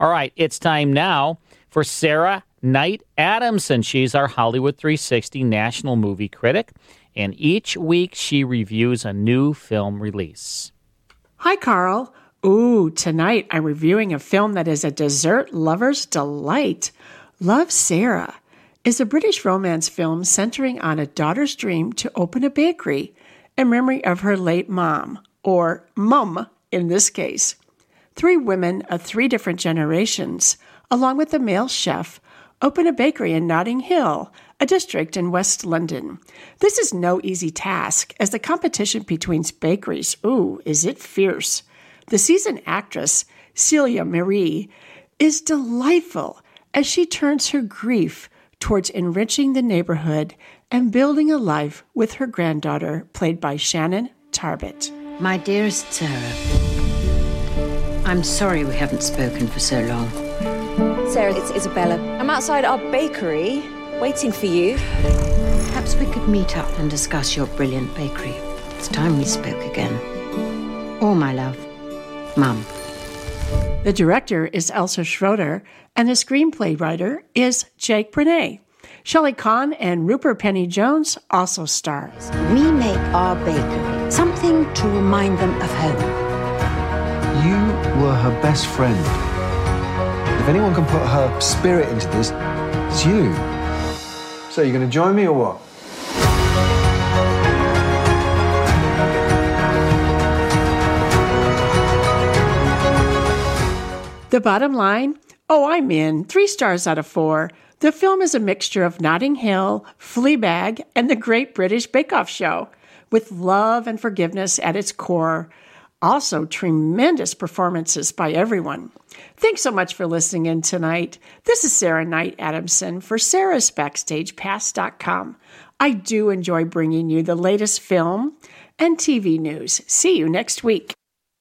All right, it's time now for Sarah Knight Adamson. She's our Hollywood 360 National Movie Critic, and each week she reviews a new film release. Hi, Carl. Ooh, tonight I'm reviewing a film that is a dessert lover's delight. Love, Sarah is a British romance film centering on a daughter's dream to open a bakery in memory of her late mom, or mum in this case. 3 women of 3 different generations, along with a male chef, open a bakery in Notting Hill, a district in West London. This is no easy task, as the competition between bakeries, is it fierce. The seasoned actress, Celia Marie, is delightful as she turns her grief towards enriching the neighborhood and building a life with her granddaughter, played by Shannon Tarbett. My dearest Sarah, I'm sorry we haven't spoken for so long. Sarah, it's Isabella. I'm outside our bakery, waiting for you. Perhaps we could meet up and discuss your brilliant bakery. It's time we spoke again. All my love, Mum. The director is Elsa Schroeder, and the screenplay writer is Jake Brenay. Shelley Kahn and Rupert Penry-Jones also star. We make our bakery something to remind them of home. You were her best friend. If anyone can put her spirit into this, it's you. So you're going to join me or what? The bottom line? I'm in. 3 stars out of 4. The film is a mixture of Notting Hill, Fleabag, and The Great British Bake Off Show, with love and forgiveness at its core. Also, tremendous performances by everyone. Thanks so much for listening in tonight. This is Sarah Knight Adamson for sarahsbackstagepass.com. I do enjoy bringing you the latest film and TV news. See you next week.